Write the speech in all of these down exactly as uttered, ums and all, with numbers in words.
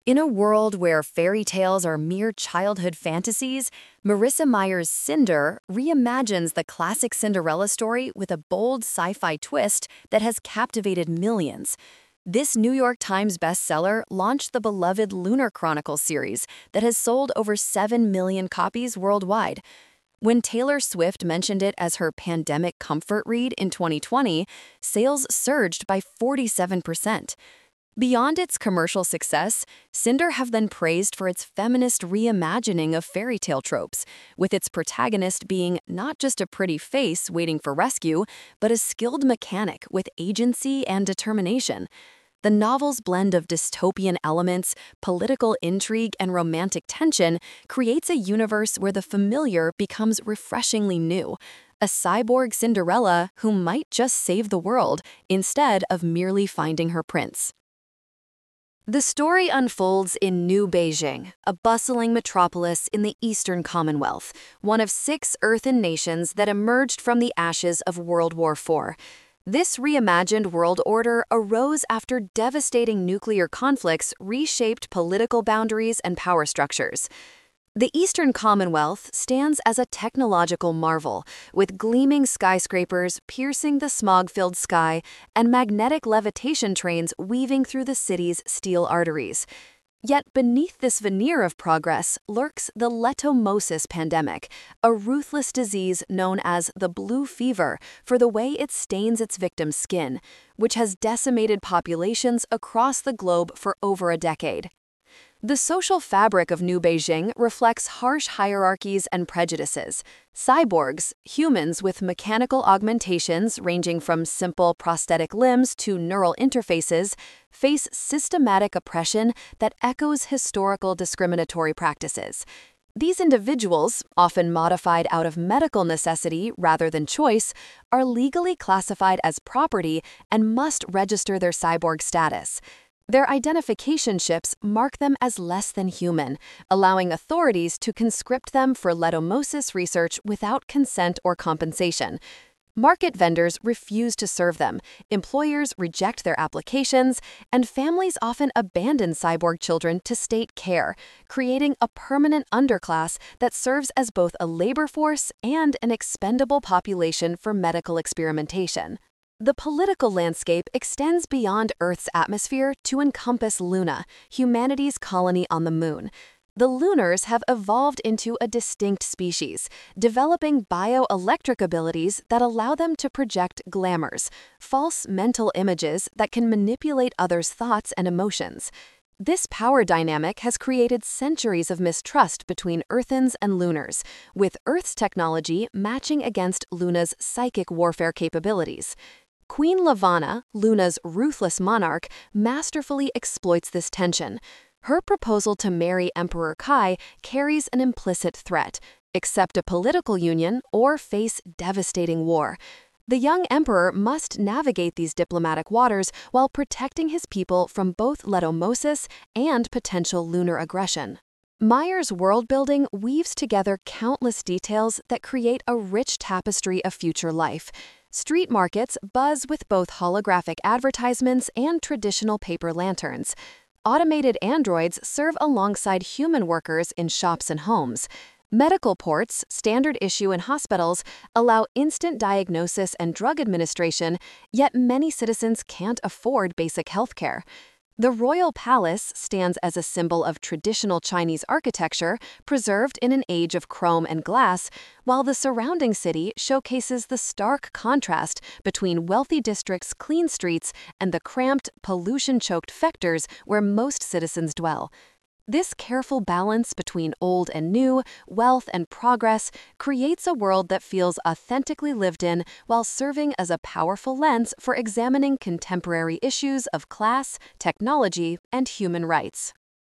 In a world where fairy tales are mere childhood fantasies, Marissa Meyer's Cinder reimagines the classic Cinderella story with a bold sci-fi twist that has captivated millions. This New York Times bestseller launched the beloved Lunar Chronicles series that has sold over seven million copies worldwide. When Taylor Swift mentioned it as her pandemic comfort read in twenty twenty, sales surged by forty-seven percent. Beyond its commercial success, Cinder have been praised for its feminist reimagining of fairy tale tropes, with its protagonist being not just a pretty face waiting for rescue, but a skilled mechanic with agency and determination. The novel's blend of dystopian elements, political intrigue, and romantic tension creates a universe where the familiar becomes refreshingly new. A cyborg Cinderella who might just save the world instead of merely finding her prince. The story unfolds in New Beijing, a bustling metropolis in the Eastern Commonwealth, one of six earthen nations that emerged from the ashes of World War Four. This reimagined world order arose after devastating nuclear conflicts reshaped political boundaries and power structures. The Eastern Commonwealth stands as a technological marvel, with gleaming skyscrapers piercing the smog-filled sky and magnetic levitation trains weaving through the city's steel arteries. Yet beneath this veneer of progress lurks the letomosis pandemic, a ruthless disease known as the blue fever for the way it stains its victims' skin, which has decimated populations across the globe for over a decade. The social fabric of New Beijing reflects harsh hierarchies and prejudices. Cyborgs, humans with mechanical augmentations ranging from simple prosthetic limbs to neural interfaces, face systematic oppression that echoes historical discriminatory practices. These individuals, often modified out of medical necessity rather than choice, are legally classified as property and must register their cyborg status. Their identification chips mark them as less than human, allowing authorities to conscript them for letomosis research without consent or compensation. Market vendors refuse to serve them, employers reject their applications, and families often abandon cyborg children to state care, creating a permanent underclass that serves as both a labor force and an expendable population for medical experimentation. The political landscape extends beyond Earth's atmosphere to encompass Luna, humanity's colony on the moon. The Lunars have evolved into a distinct species, developing bioelectric abilities that allow them to project glamours, false mental images that can manipulate others' thoughts and emotions. This power dynamic has created centuries of mistrust between Earthens and Lunars, with Earth's technology matching against Luna's psychic warfare capabilities. Queen Lavanna, Luna's ruthless monarch, masterfully exploits this tension. Her proposal to marry Emperor Kai carries an implicit threat: accept a political union or face devastating war. The young emperor must navigate these diplomatic waters while protecting his people from both letomosis and potential lunar aggression. Meyer's world-building weaves together countless details that create a rich tapestry of future life. Street markets buzz with both holographic advertisements and traditional paper lanterns. Automated androids serve alongside human workers in shops and homes. Medical ports, standard issue in hospitals, allow instant diagnosis and drug administration, yet many citizens can't afford basic healthcare. The Royal Palace stands as a symbol of traditional Chinese architecture preserved in an age of chrome and glass, while the surrounding city showcases the stark contrast between wealthy districts' clean streets and the cramped, pollution-choked sectors where most citizens dwell. This careful balance between old and new, wealth and progress, creates a world that feels authentically lived in while serving as a powerful lens for examining contemporary issues of class, technology, and human rights.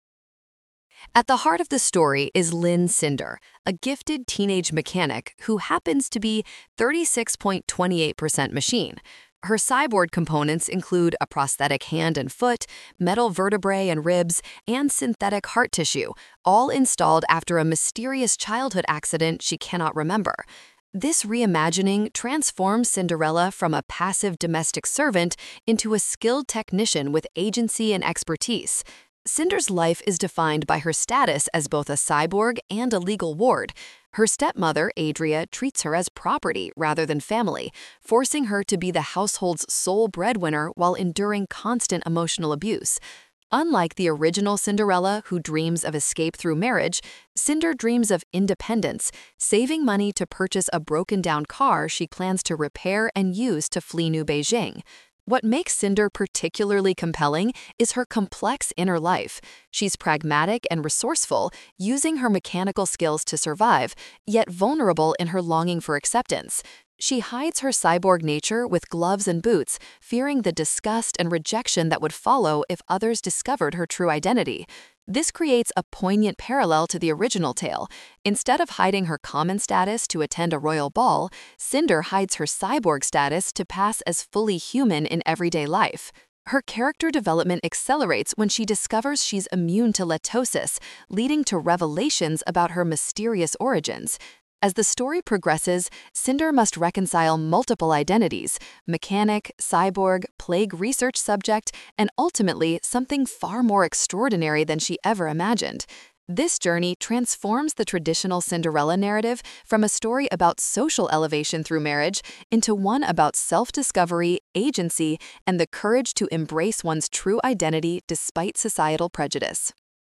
At the heart of the story is Lynn Cinder, a gifted teenage mechanic who happens to be thirty-six point two eight percent machine. Her cyborg components include a prosthetic hand and foot, metal vertebrae and ribs, and synthetic heart tissue, all installed after a mysterious childhood accident she cannot remember. This reimagining transforms Cinderella from a passive domestic servant into a skilled technician with agency and expertise. Cinder's life is defined by her status as both a cyborg and a legal ward. Her stepmother, Adria, treats her as property rather than family, forcing her to be the household's sole breadwinner while enduring constant emotional abuse. Unlike the original Cinderella, who dreams of escape through marriage, Cinder dreams of independence, saving money to purchase a broken-down car she plans to repair and use to flee New Beijing. What makes Cinder particularly compelling is her complex inner life. She's pragmatic and resourceful, using her mechanical skills to survive, yet vulnerable in her longing for acceptance. She hides her cyborg nature with gloves and boots, fearing the disgust and rejection that would follow if others discovered her true identity. This creates a poignant parallel to the original tale. Instead of hiding her common status to attend a royal ball, Cinder hides her cyborg status to pass as fully human in everyday life. Her character development accelerates when she discovers she's immune to letosis, leading to revelations about her mysterious origins. As the story progresses, Cinder must reconcile multiple identities: mechanic, cyborg, plague research subject, and ultimately something far more extraordinary than she ever imagined. This journey transforms the traditional Cinderella narrative from a story about social elevation through marriage into one about self-discovery, agency, and the courage to embrace one's true identity despite societal prejudice.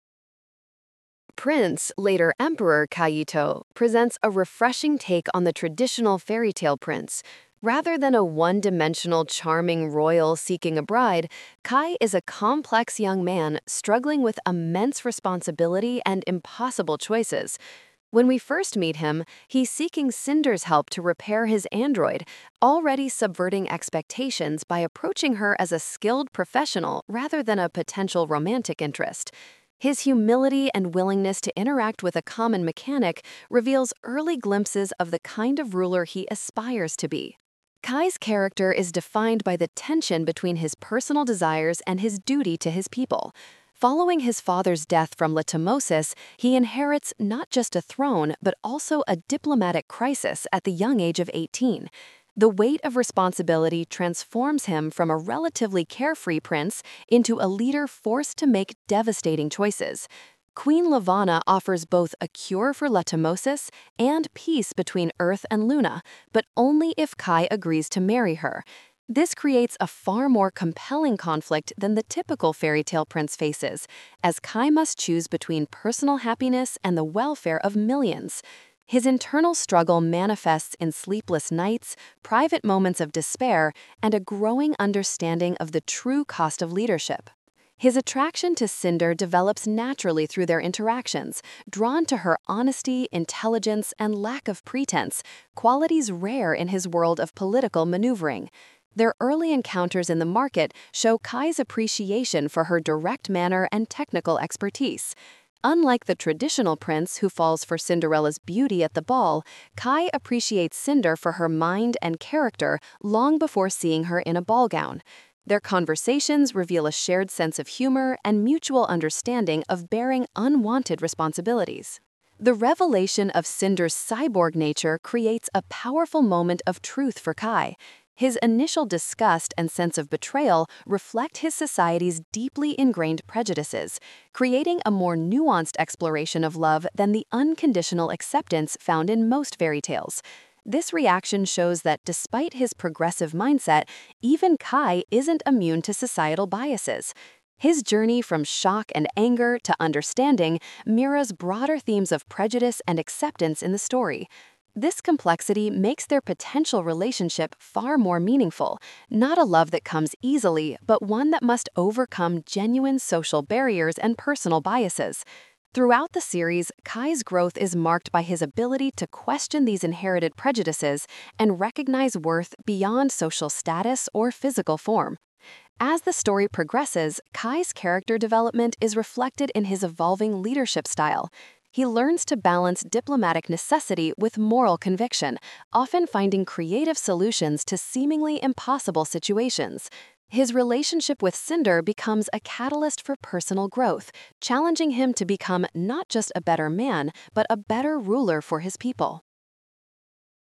Prince, later Emperor Kaito, presents a refreshing take on the traditional fairy tale prince. Rather than a one-dimensional charming royal seeking a bride, Kai is a complex young man struggling with immense responsibility and impossible choices. When we first meet him, he's seeking Cinder's help to repair his android, already subverting expectations by approaching her as a skilled professional rather than a potential romantic interest. His humility and willingness to interact with a common mechanic reveals early glimpses of the kind of ruler he aspires to be. Kai's character is defined by the tension between his personal desires and his duty to his people. Following his father's death from latomosis, he inherits not just a throne, but also a diplomatic crisis at the young age of eighteen. The weight of responsibility transforms him from a relatively carefree prince into a leader forced to make devastating choices. Queen Lavanna offers both a cure for latomosis and peace between Earth and Luna, but only if Kai agrees to marry her. This creates a far more compelling conflict than the typical fairy tale prince faces, as Kai must choose between personal happiness and the welfare of millions. His internal struggle manifests in sleepless nights, private moments of despair, and a growing understanding of the true cost of leadership. His attraction to Cinder develops naturally through their interactions, drawn to her honesty, intelligence, and lack of pretense, qualities rare in his world of political maneuvering. Their early encounters in the market show Kai's appreciation for her direct manner and technical expertise. Unlike the traditional prince who falls for Cinderella's beauty at the ball, Kai appreciates Cinder for her mind and character long before seeing her in a ball gown. Their conversations reveal a shared sense of humor and mutual understanding of bearing unwanted responsibilities. The revelation of Cinder's cyborg nature creates a powerful moment of truth for Kai. His initial disgust and sense of betrayal reflect his society's deeply ingrained prejudices, creating a more nuanced exploration of love than the unconditional acceptance found in most fairy tales. This reaction shows that despite his progressive mindset, even Kai isn't immune to societal biases. His journey from shock and anger to understanding mirrors broader themes of prejudice and acceptance in the story. This complexity makes their potential relationship far more meaningful, not a love that comes easily, but one that must overcome genuine social barriers and personal biases. Throughout the series, Kai's growth is marked by his ability to question these inherited prejudices and recognize worth beyond social status or physical form. As the story progresses, Kai's character development is reflected in his evolving leadership style. He learns to balance diplomatic necessity with moral conviction, often finding creative solutions to seemingly impossible situations. His relationship with Cinder becomes a catalyst for personal growth, challenging him to become not just a better man, but a better ruler for his people.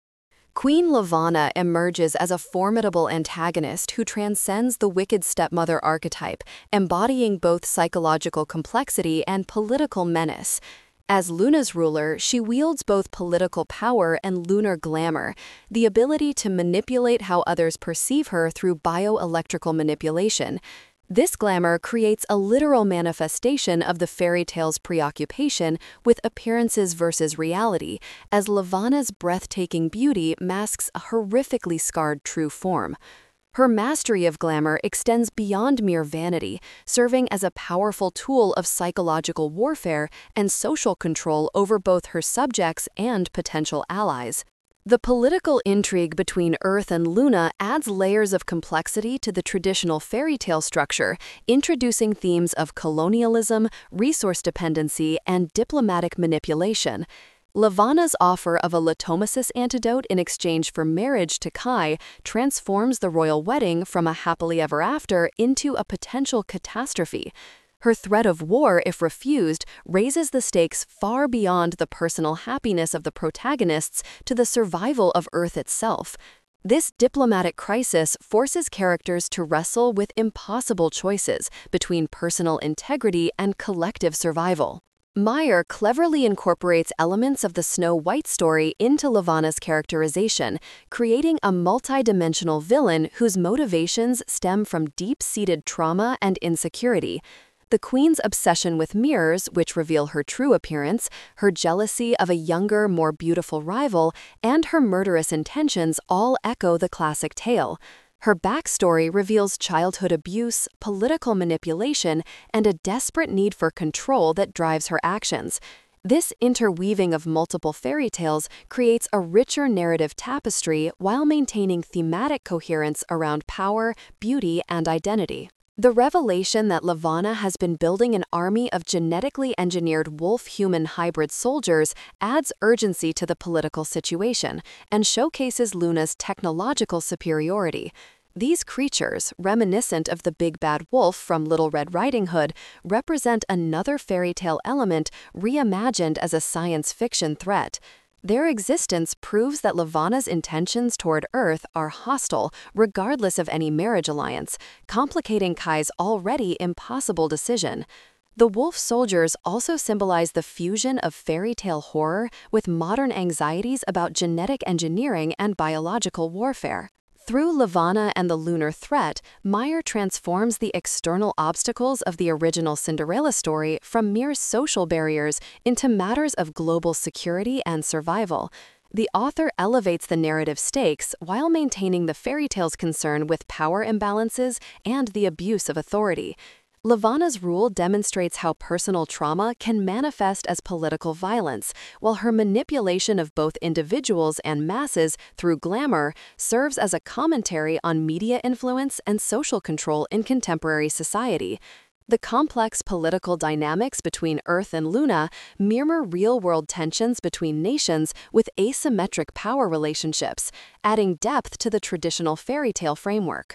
Queen Lavanna emerges as a formidable antagonist who transcends the wicked stepmother archetype, embodying both psychological complexity and political menace. As Luna's ruler, she wields both political power and lunar glamour, the ability to manipulate how others perceive her through bioelectrical manipulation. This glamour creates a literal manifestation of the fairy tale's preoccupation with appearances versus reality, as Lavanna's breathtaking beauty masks a horrifically scarred true form. Her mastery of glamour extends beyond mere vanity, serving as a powerful tool of psychological warfare and social control over both her subjects and potential allies. The political intrigue between Earth and Luna adds layers of complexity to the traditional fairy tale structure, introducing themes of colonialism, resource dependency, and diplomatic manipulation. Lavanna's offer of a Latomasis antidote in exchange for marriage to Kai transforms the royal wedding from a happily ever after into a potential catastrophe. Her threat of war, if refused, raises the stakes far beyond the personal happiness of the protagonists to the survival of Earth itself. This diplomatic crisis forces characters to wrestle with impossible choices between personal integrity and collective survival. Meyer cleverly incorporates elements of the Snow White story into Lavanna's characterization, creating a multidimensional villain whose motivations stem from deep-seated trauma and insecurity. The Queen's obsession with mirrors, which reveal her true appearance, her jealousy of a younger, more beautiful rival, and her murderous intentions all echo the classic tale. Her backstory reveals childhood abuse, political manipulation, and a desperate need for control that drives her actions. This interweaving of multiple fairy tales creates a richer narrative tapestry while maintaining thematic coherence around power, beauty, and identity. The revelation that Lavanna has been building an army of genetically engineered wolf-human hybrid soldiers adds urgency to the political situation and showcases Luna's technological superiority. These creatures, reminiscent of the big bad wolf from Little Red Riding Hood, represent another fairy tale element reimagined as a science fiction threat. Their existence proves that Lavanna's intentions toward Earth are hostile, regardless of any marriage alliance, complicating Kai's already impossible decision. The wolf soldiers also symbolize the fusion of fairy tale horror with modern anxieties about genetic engineering and biological warfare. Through Lavanna and the lunar threat, Meyer transforms the external obstacles of the original Cinderella story from mere social barriers into matters of global security and survival. The author elevates the narrative stakes while maintaining the fairy tale's concern with power imbalances and the abuse of authority. Lavanna's rule demonstrates how personal trauma can manifest as political violence, while her manipulation of both individuals and masses through glamour serves as a commentary on media influence and social control in contemporary society. The complex political dynamics between Earth and Luna mirror real-world tensions between nations with asymmetric power relationships, adding depth to the traditional fairy tale framework.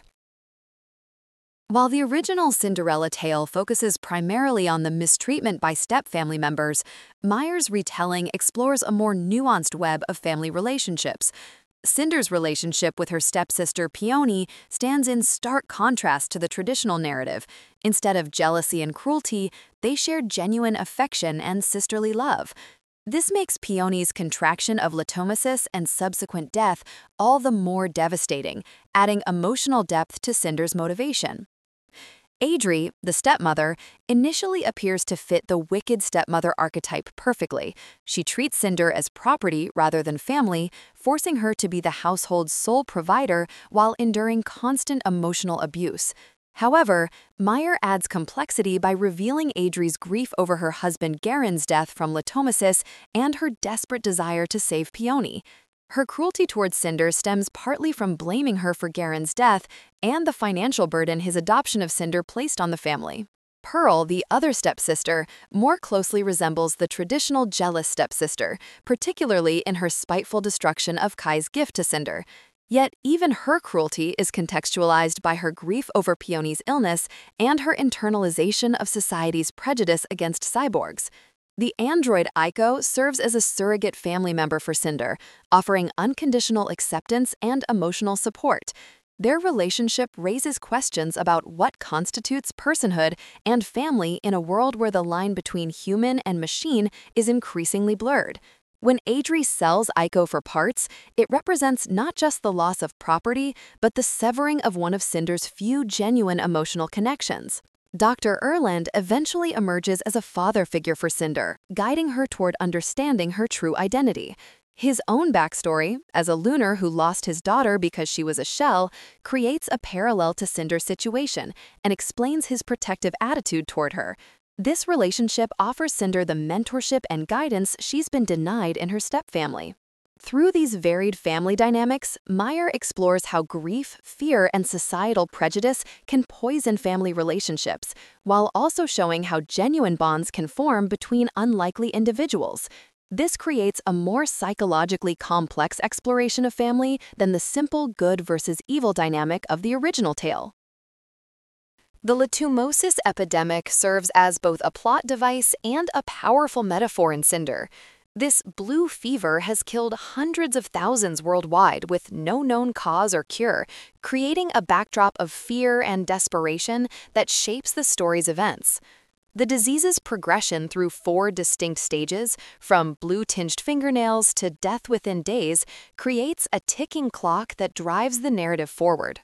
While the original Cinderella tale focuses primarily on the mistreatment by step-family members, Meyer's retelling explores a more nuanced web of family relationships. Cinder's relationship with her stepsister Peony stands in stark contrast to the traditional narrative. Instead of jealousy and cruelty, they share genuine affection and sisterly love. This makes Peony's contraction of Latomasis and subsequent death all the more devastating, adding emotional depth to Cinder's motivation. Adri, the stepmother, initially appears to fit the wicked stepmother archetype perfectly. She treats Cinder as property rather than family, forcing her to be the household's sole provider while enduring constant emotional abuse. However, Meyer adds complexity by revealing Adri's grief over her husband Garen's death from Latomasis and her desperate desire to save Peony. Her cruelty towards Cinder stems partly from blaming her for Garen's death and the financial burden his adoption of Cinder placed on the family. Pearl, the other stepsister, more closely resembles the traditional jealous stepsister, particularly in her spiteful destruction of Kai's gift to Cinder. Yet even her cruelty is contextualized by her grief over Peony's illness and her internalization of society's prejudice against cyborgs. The android Aiko serves as a surrogate family member for Cinder, offering unconditional acceptance and emotional support. Their relationship raises questions about what constitutes personhood and family in a world where the line between human and machine is increasingly blurred. When Adri sells Aiko for parts, it represents not just the loss of property, but the severing of one of Cinder's few genuine emotional connections. Doctor Erland eventually emerges as a father figure for Cinder, guiding her toward understanding her true identity. His own backstory, as a lunar who lost his daughter because she was a shell, creates a parallel to Cinder's situation and explains his protective attitude toward her. This relationship offers Cinder the mentorship and guidance she's been denied in her stepfamily. Through these varied family dynamics, Meyer explores how grief, fear, and societal prejudice can poison family relationships, while also showing how genuine bonds can form between unlikely individuals. This creates a more psychologically complex exploration of family than the simple good versus evil dynamic of the original tale. The letumosis epidemic serves as both a plot device and a powerful metaphor in Cinder. This blue fever has killed hundreds of thousands worldwide with no known cause or cure, creating a backdrop of fear and desperation that shapes the story's events. The disease's progression through four distinct stages, from blue-tinged fingernails to death within days, creates a ticking clock that drives the narrative forward.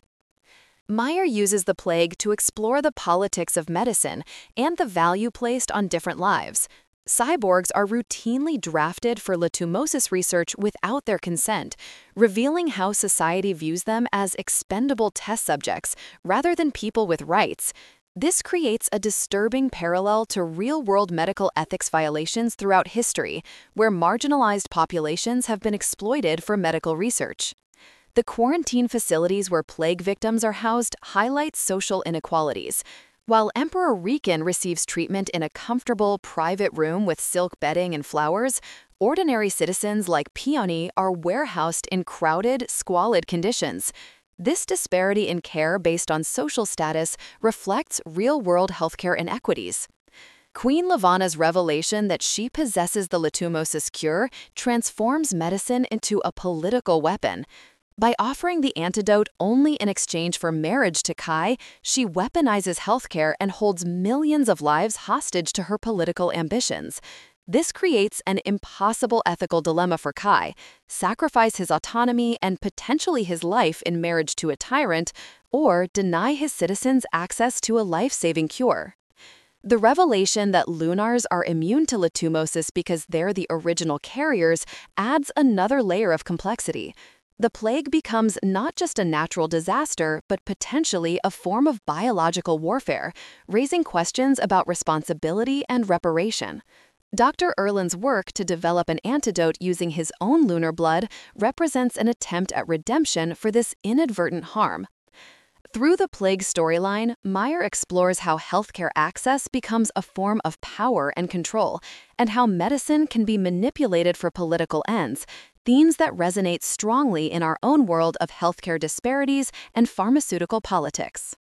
Meyer uses the plague to explore the politics of medicine and the value placed on different lives. Cyborgs are routinely drafted for letumosis research without their consent, revealing how society views them as expendable test subjects rather than people with rights. This creates a disturbing parallel to real-world medical ethics violations throughout history, where marginalized populations have been exploited for medical research. The quarantine facilities where plague victims are housed highlight social inequalities. While Emperor Riken receives treatment in a comfortable, private room with silk bedding and flowers, ordinary citizens like Peony are warehoused in crowded, squalid conditions. This disparity in care based on social status reflects real-world healthcare inequities. Queen Levana's revelation that she possesses the letumosis cure transforms medicine into a political weapon. By offering the antidote only in exchange for marriage to Kai, she weaponizes healthcare and holds millions of lives hostage to her political ambitions. This creates an impossible ethical dilemma for Kai: sacrifice his autonomy and potentially his life in marriage to a tyrant, or deny his citizens access to a life-saving cure. The revelation that Lunars are immune to letumosis because they're the original carriers adds another layer of complexity. The plague becomes not just a natural disaster, but potentially a form of biological warfare, raising questions about responsibility and reparation. Doctor Erland's work to develop an antidote using his own lunar blood represents an attempt at redemption for this inadvertent harm. Through the plague storyline, Meyer explores how healthcare access becomes a form of power and control, and how medicine can be manipulated for political ends, themes that resonate strongly in our own world of healthcare disparities and pharmaceutical politics.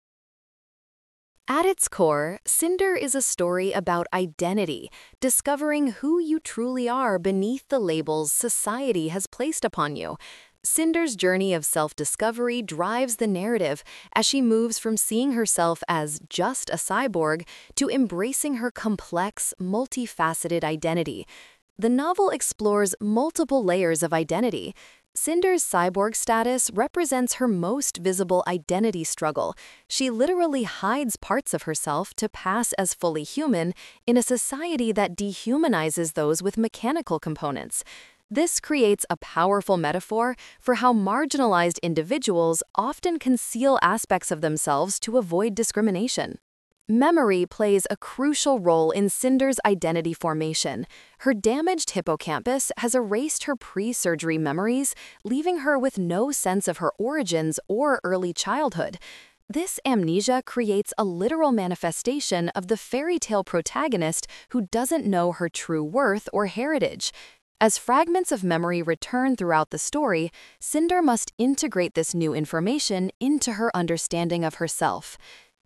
At its core, Cinder is a story about identity, discovering who you truly are beneath the labels society has placed upon you. Cinder's journey of self-discovery drives the narrative as she moves from seeing herself as just a cyborg to embracing her complex, multifaceted identity. The novel explores multiple layers of identity. Cinder's cyborg status represents her most visible identity struggle. She literally hides parts of herself to pass as fully human in a society that dehumanizes those with mechanical components. This creates a powerful metaphor for how marginalized individuals often conceal aspects of themselves to avoid discrimination. Memory plays a crucial role in Cinder's identity formation. Her damaged hippocampus has erased her pre-surgery memories, leaving her with no sense of her origins or early childhood. This amnesia creates a literal manifestation of the fairy tale protagonist who doesn't know her true worth or heritage. As fragments of memory return throughout the story, Cinder must integrate this new information into her understanding of herself.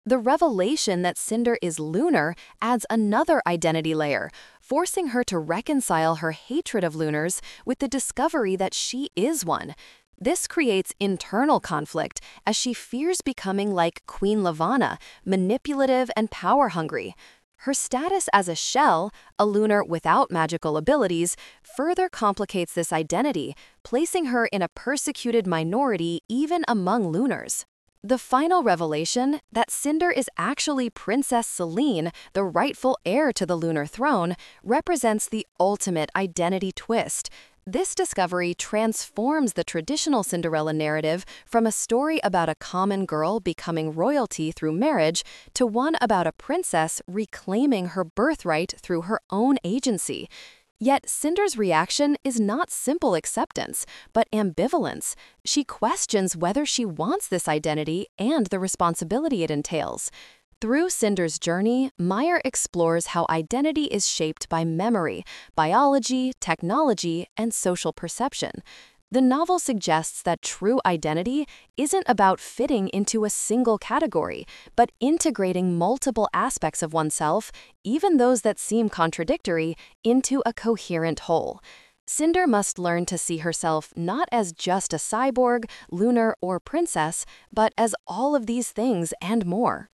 The revelation that Cinder is lunar adds another identity layer, forcing her to reconcile her hatred of lunars with the discovery that she is one. This creates internal conflict as she fears becoming like Queen Lavanna, manipulative and power-hungry. Her status as a shell, a lunar without magical abilities, further complicates this identity, placing her in a persecuted minority even among lunars. The final revelation, that Cinder is actually Princess Selene, the rightful heir to the lunar throne, represents the ultimate identity twist. This discovery transforms the traditional Cinderella narrative from a story about a common girl becoming royalty through marriage to one about a princess reclaiming her birthright through her own agency. Yet Cinder's reaction is not simple acceptance, but ambivalence. She questions whether she wants this identity and the responsibility it entails. Through Cinder's journey, Meyer explores how identity is shaped by memory, biology, technology, and social perception. The novel suggests that true identity isn't about fitting into a single category, but integrating multiple aspects of oneself, even those that seem contradictory, into a coherent whole. Cinder must learn to see herself not as just a cyborg, lunar, or princess, but as all of these things and more.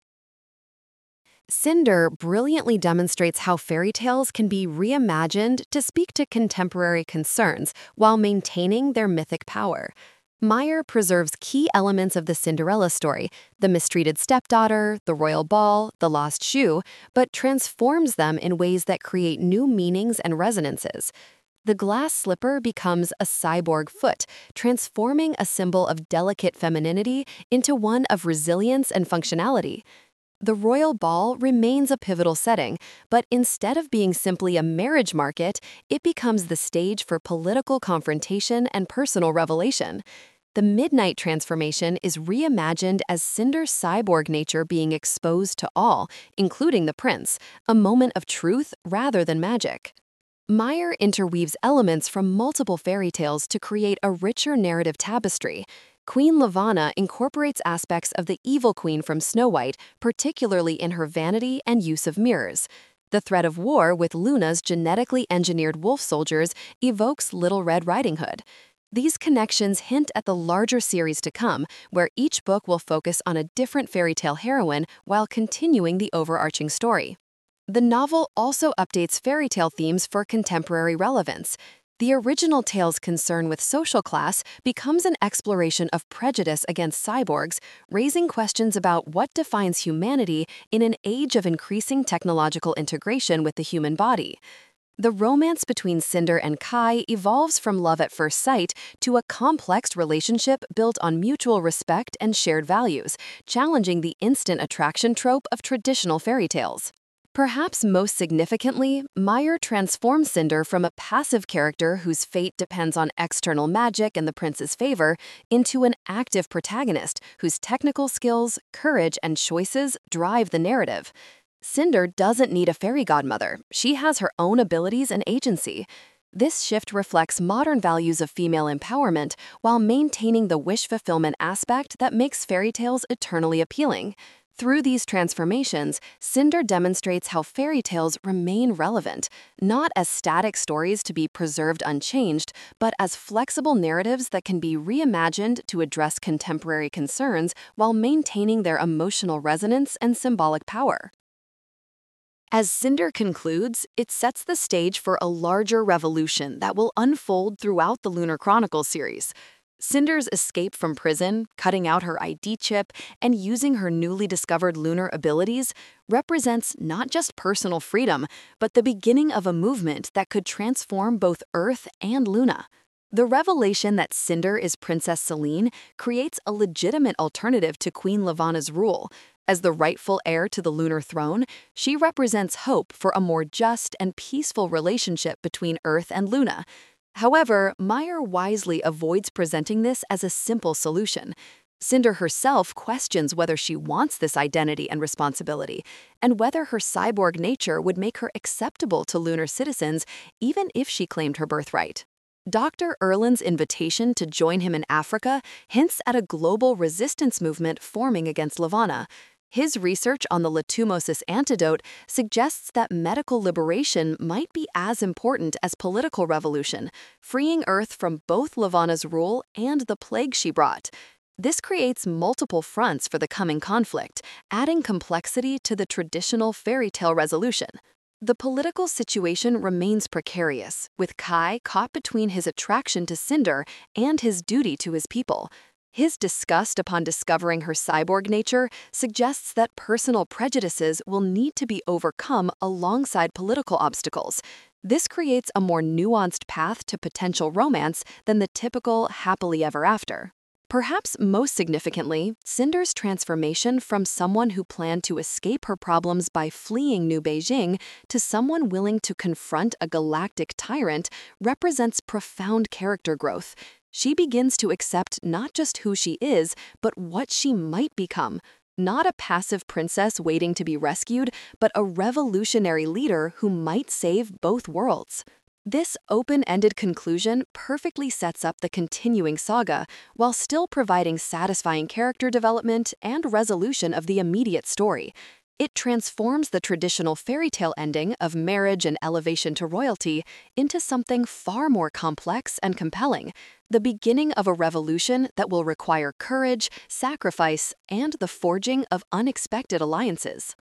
Cinder brilliantly demonstrates how fairy tales can be reimagined to speak to contemporary concerns while maintaining their mythic power. Meyer preserves key elements of the Cinderella story, the mistreated stepdaughter, the royal ball, the lost shoe, but transforms them in ways that create new meanings and resonances. The glass slipper becomes a cyborg foot, transforming a symbol of delicate femininity into one of resilience and functionality. The royal ball remains a pivotal setting, but instead of being simply a marriage market, it becomes the stage for political confrontation and personal revelation. The midnight transformation is reimagined as Cinder's cyborg nature being exposed to all, including the prince, a moment of truth rather than magic. Meyer interweaves elements from multiple fairy tales to create a richer narrative tapestry. Queen Lavanna incorporates aspects of the evil queen from Snow White, particularly in her vanity and use of mirrors. The threat of war with Luna's genetically engineered wolf soldiers evokes Little Red Riding Hood. These connections hint at the larger series to come, where each book will focus on a different fairy tale heroine while continuing the overarching story. The novel also updates fairy tale themes for contemporary relevance. The original tale's concern with social class becomes an exploration of prejudice against cyborgs, raising questions about what defines humanity in an age of increasing technological integration with the human body. The romance between Cinder and Kai evolves from love at first sight to a complex relationship built on mutual respect and shared values, challenging the instant attraction trope of traditional fairy tales. Perhaps most significantly, Meyer transforms Cinder from a passive character whose fate depends on external magic and the prince's favor into an active protagonist whose technical skills, courage, and choices drive the narrative. Cinder doesn't need a fairy godmother. She has her own abilities and agency. This shift reflects modern values of female empowerment while maintaining the wish fulfillment aspect that makes fairy tales eternally appealing. Through these transformations, Cinder demonstrates how fairy tales remain relevant, not as static stories to be preserved unchanged, but as flexible narratives that can be reimagined to address contemporary concerns while maintaining their emotional resonance and symbolic power. As Cinder concludes, it sets the stage for a larger revolution that will unfold throughout the Lunar Chronicles series. Cinder's escape from prison, cutting out her I D chip, and using her newly discovered lunar abilities represents not just personal freedom, but the beginning of a movement that could transform both Earth and Luna. The revelation that Cinder is Princess Selene creates a legitimate alternative to Queen Lavanna's rule. As the rightful heir to the lunar throne, she represents hope for a more just and peaceful relationship between Earth and Luna. However, Meyer wisely avoids presenting this as a simple solution. Cinder herself questions whether she wants this identity and responsibility, and whether her cyborg nature would make her acceptable to lunar citizens even if she claimed her birthright. Doctor Erland's invitation to join him in Africa hints at a global resistance movement forming against Lavanna. His research on the Letumosis antidote suggests that medical liberation might be as important as political revolution, freeing Earth from both Levana's rule and the plague she brought. This creates multiple fronts for the coming conflict, adding complexity to the traditional fairy tale resolution. The political situation remains precarious, with Kai caught between his attraction to Cinder and his duty to his people. His disgust upon discovering her cyborg nature suggests that personal prejudices will need to be overcome alongside political obstacles. This creates a more nuanced path to potential romance than the typical happily ever after. Perhaps most significantly, Cinder's transformation from someone who planned to escape her problems by fleeing New Beijing to someone willing to confront a galactic tyrant represents profound character growth. She begins to accept not just who she is, but what she might become. Not a passive princess waiting to be rescued, but a revolutionary leader who might save both worlds. This open-ended conclusion perfectly sets up the continuing saga, while still providing satisfying character development and resolution of the immediate story. It transforms the traditional fairy tale ending of marriage and elevation to royalty into something far more complex and compelling, the beginning of a revolution that will require courage, sacrifice, and the forging of unexpected alliances.